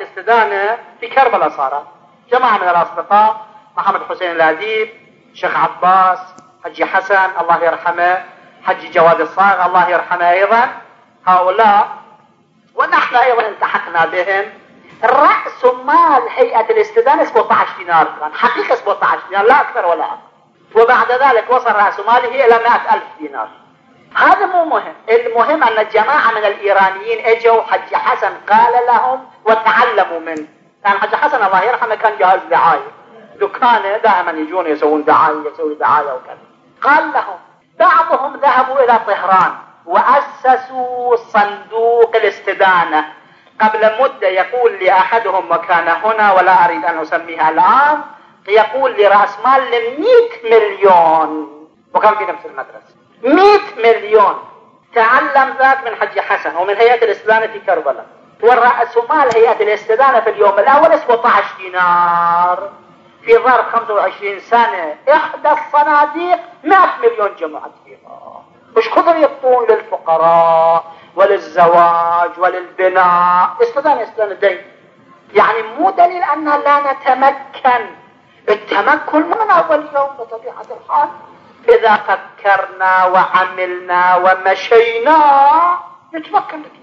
استدانة في كربلاء صارت. جماعة من الأصدقاء، محمد حسين الأديب، شيخ عباس، حجي حسن الله يرحمه، حجي جواد الصاغ الله يرحمه أيضا، هؤلاء ونحن أيضا التحقنا بهم. رأس مال هيئة الاستدانة 17 دينار كان، حقيقة 17 دينار لا أكثر ولا أقل، وبعد ذلك وصل رأس ماله إلى 100,000 دينار. هذا مو مهم، المهم أن الجماعة من الإيرانيين اجوا، حجي حسن قال لهم وتعلموا منه، لأن حجي حسن الله يرحمه كان جاهز دعاية، دكانه دائما يجون يسوون دعاية، يسوي دعاية وكذا. قال لهم بعضهم ذهبوا إلى طهران وأسسوا صندوق الاستدانة قبل مدة، يقول لي أحدهم وكان هنا ولا أريد أن أسميها الآن، يقول لي رأس مال 100 مليون، وكان في نفس المدرسة 100 مليون. تعلم ذاك من حجي حسن ومن هيئة الاستدانة في كربلاء. والرأس مال هيئة الاستدانة في اليوم الأول 17 دينار، في ظرف 25 سنة إحدى الصناديق 100 مليون جمعت فيها. وش كثر يبطون للفقراء وللزواج وللبناء. استدانة دين، يعني مو دليل أننا لا نتمكن، التمكن من أول يوم بطبيعة الحال. إذا فكرنا وعملنا ومشينا نتمكن.